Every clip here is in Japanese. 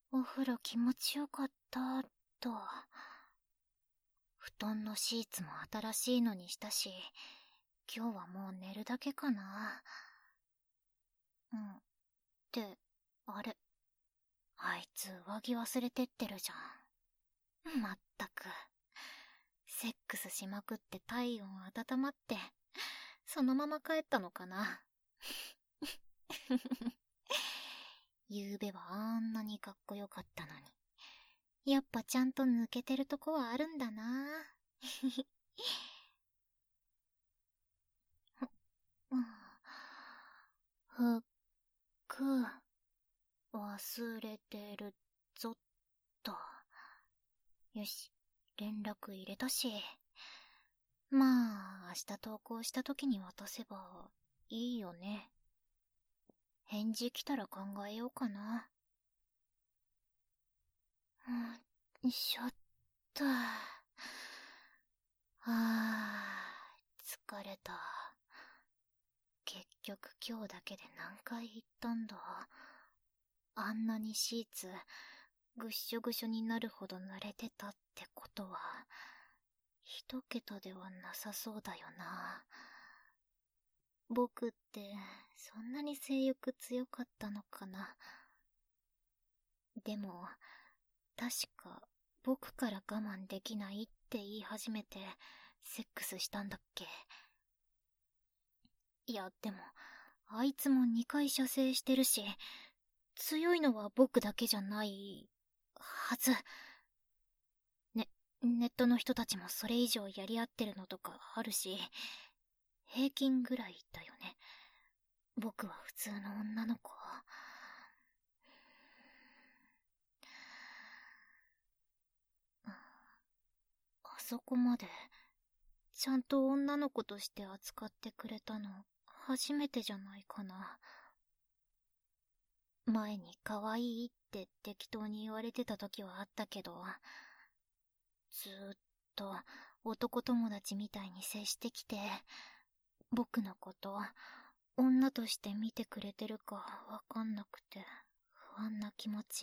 お風呂気持ちよかったと。布団のシーツも新しいのにしたし、今日はもう寝るだけかな。ってあれ、あいつ上着忘れてってるじゃん。まったく、セックスしまくって体温温まって、そのまま帰ったのかな。ゆうべはあんなにかっこよかったのに、やっぱちゃんと抜けてるとこはあるんだな。服、忘れてるぞっと。よし、連絡入れたし。まあ、明日投稿した時に渡せばいいよね。返事来たら考えようかな。しょった。疲れた。結局今日だけで何回言ったんだ。あんなにシーツぐっしょぐしょになるほど慣れてたってことは一桁ではなさそうだよな。僕ってそんなに性欲強かったのかな。でも確か僕から我慢できないって言い始めてセックスしたんだっけ。いやでもあいつも2回射精してるし、強いのは僕だけじゃないはず。ネットの人たちもそれ以上やり合ってるのとかあるし、平均ぐらいだよね。僕は普通の女の子。あそこまでちゃんと女の子として扱ってくれたの初めてじゃないかな。前に可愛いって適当に言われてた時はあったけど、ずーっと男友達みたいに接してきて、僕のこと女として見てくれてるかわかんなくて不安な気持ち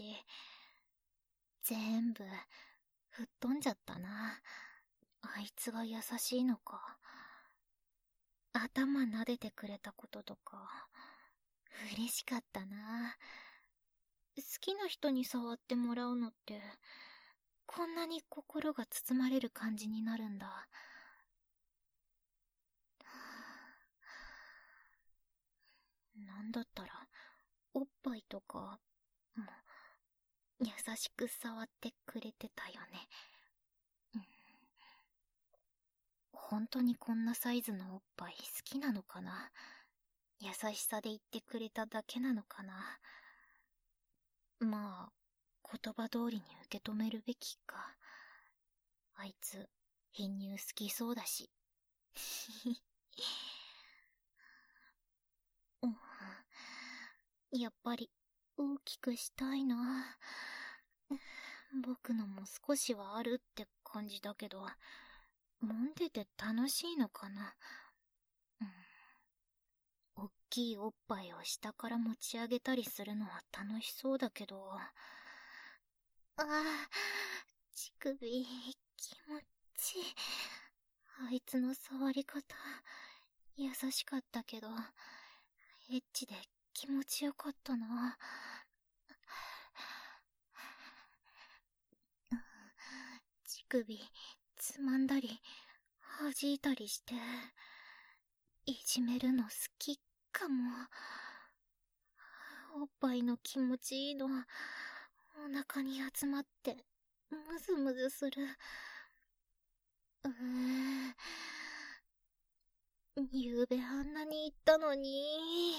全部吹っ飛んじゃったな。あいつが優しいのか、頭撫でてくれたこととか嬉しかったな。好きな人に触ってもらうのってこんなに心が包まれる感じになるんだ。なんだったらおっぱいとかも優しく触ってくれてたよね。本当にこんなサイズのおっぱい好きなのかな。優しさで言ってくれただけなのかな。まあ言葉通りに受け止めるべきか。あいつ貧乳好きそうだし。やっぱり大きくしたいな。僕のも少しはあるって感じだけど、揉んでて楽しいのかな。おっきいおっぱいを下から持ち上げたりするのは楽しそうだけど。乳首気持ちいい。あいつの触り方優しかったけどエッチで気持ちよかったな。乳首つまんだり弾いたりしていじめるの好きかも。おっぱいの気持ちいいのお腹に集まってムズムズする。ゆうべあんなに言ったのに、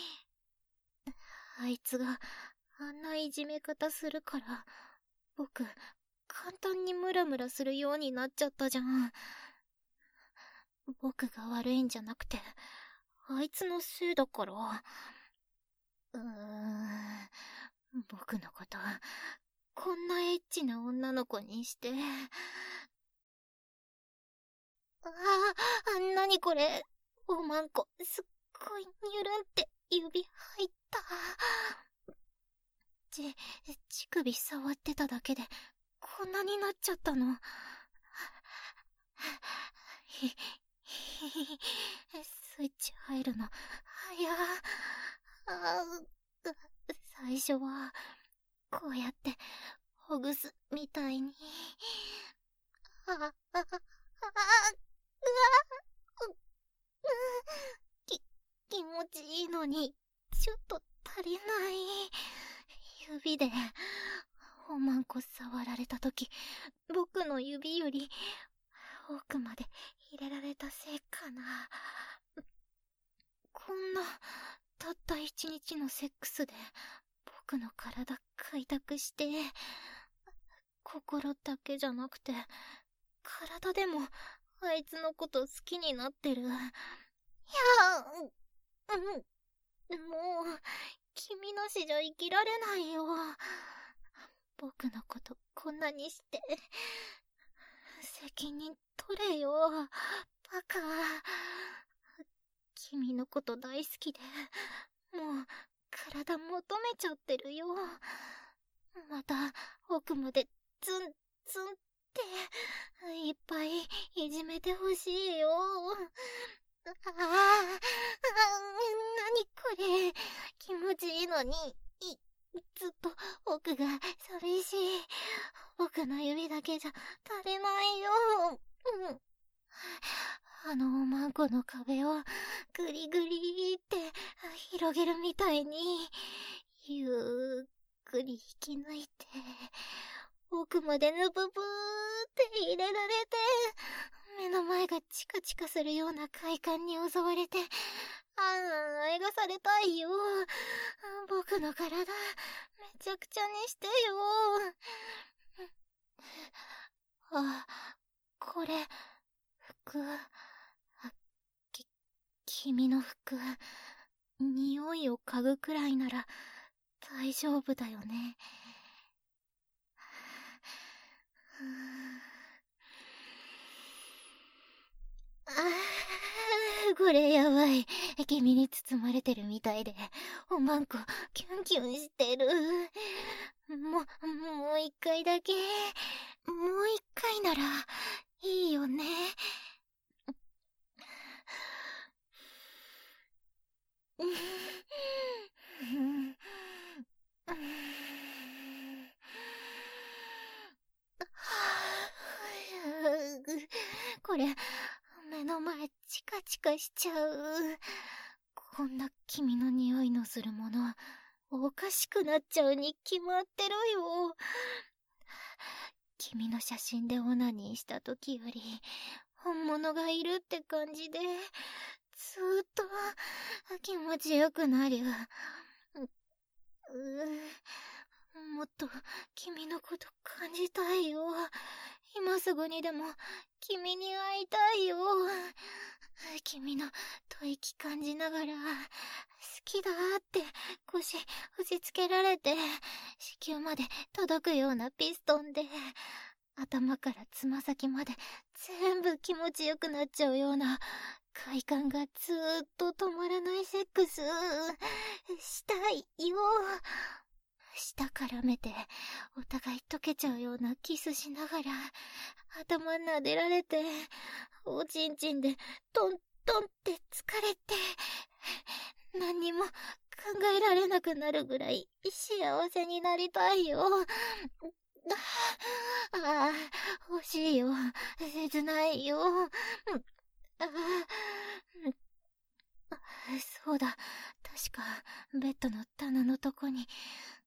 あいつがあんないじめ方するから僕簡単にムラムラするようになっちゃったじゃん。僕が悪いんじゃなくてあいつのせいだから。僕のことこんなエッチな女の子にして。なにこれ、おまんこすっごいニュルンって指入った。 乳首触ってただけで、こんなになっちゃったの。スイッチ入るの、最初は、こうやって、ほぐすみたいに。気持ちいいのに、ちょっと足りない。指で、おまんこ触られたとき、僕の指より、奥まで入れられたせいかな。こんな、たった一日のセックスで、僕の体開拓して、心だけじゃなくて、体でも、あいつのこと好きになってる。いや、もう、君なしじゃ生きられないよ。僕のことこんなにして、責任取れよ、バカ。君のこと大好きで、もう、体求めちゃってるよ。また、奥までツンツンって、いっぱいいじめてほしいよ。なにこれ、気持ちいいのに、ずっと奥が寂しい。僕の指だけじゃ足りないよ。おまんこの壁をグリグリって広げるみたいに、ゆっくり引き抜いて、奥までぬぶぶーって入れられて、目の前がチカチカするような快感に襲われて、描されたいよ。僕の体、めちゃくちゃにしてよ。これ、服、君の服、匂いを嗅ぐくらいなら大丈夫だよね。これやばい。君に包まれてるみたいで、おまんこ、キュンキュンしてる。もう一回だけ。もう一回なら、いいよね。これ、目の前チカチカしちゃう。こんな君の匂いのするもの、おかしくなっちゃうに決まってるよ。君の写真でオナニーした時より、本物がいるって感じで、ずーっと気持ちよくなる。もっと君のこと感じたいよ。今すぐにでも君に会いたいよ。君の吐息感じながら、好きだって腰押し付けられて、子宮まで届くようなピストンで、頭からつま先まで全部気持ちよくなっちゃうような快感がずーっと止まらないセックスしたいよ。舌絡めてお互い溶けちゃうようなキスしながら頭撫でられて、おちんちんでトントンって疲れて、何にも考えられなくなるぐらい幸せになりたいよ。欲しいよ。切ないよ。そうだ。確か、ベッドの棚のとこに、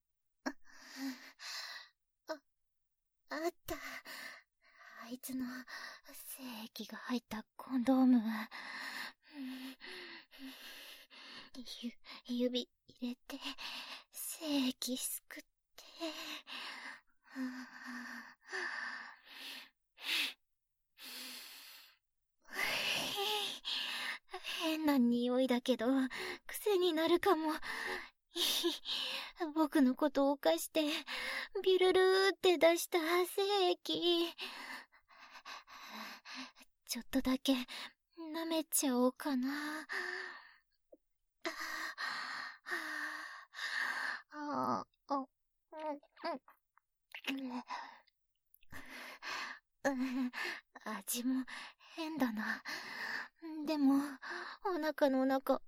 あった。あいつの精液が入ったコンドーム。指入れて、精液すくって。変な匂いだけど、癖になるかも。僕のことを犯して、ビルルーって出した精液。ちょっとだけ、舐めちゃおうかな。 味も変だな。でも、お腹の中、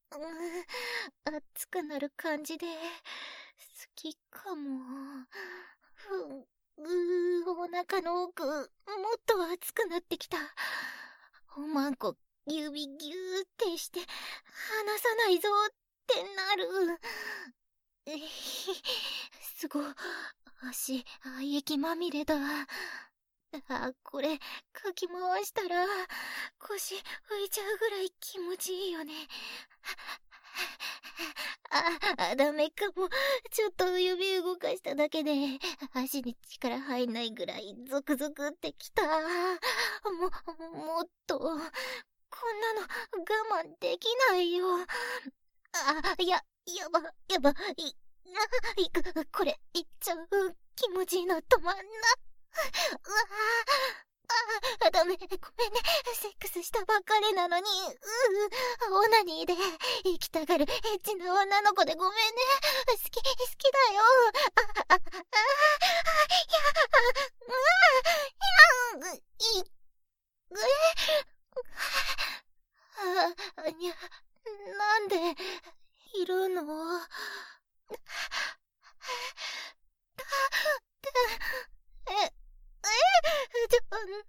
熱くなる感じで、好きかも。お腹の奥、もっと熱くなってきた。おまんこ、指ぎゅーってして、離さないぞってなる。すご、足、液まみれだ。これ、かき回したら、腰浮いちゃうぐらい気持ちいいよね。ダメかも。ちょっと指動かしただけで、足に力入んないぐらいゾクゾクってきた。もっと、こんなの我慢できないよ。やば、これ、いっちゃう。気持ちいいの止まんな。ダメ、ごめんね。セックスしたばっかりなのに、オナニーで、生きたがるエッチな女の子でごめんね。好きだよ。なんで、いるの？なんで、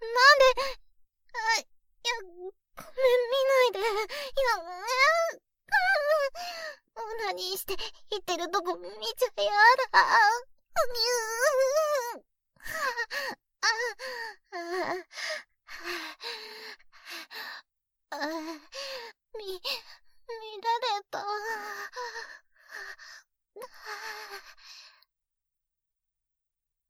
ごめん、見ないで。オナニーして言ってるとこ見ちゃやだ。見られた。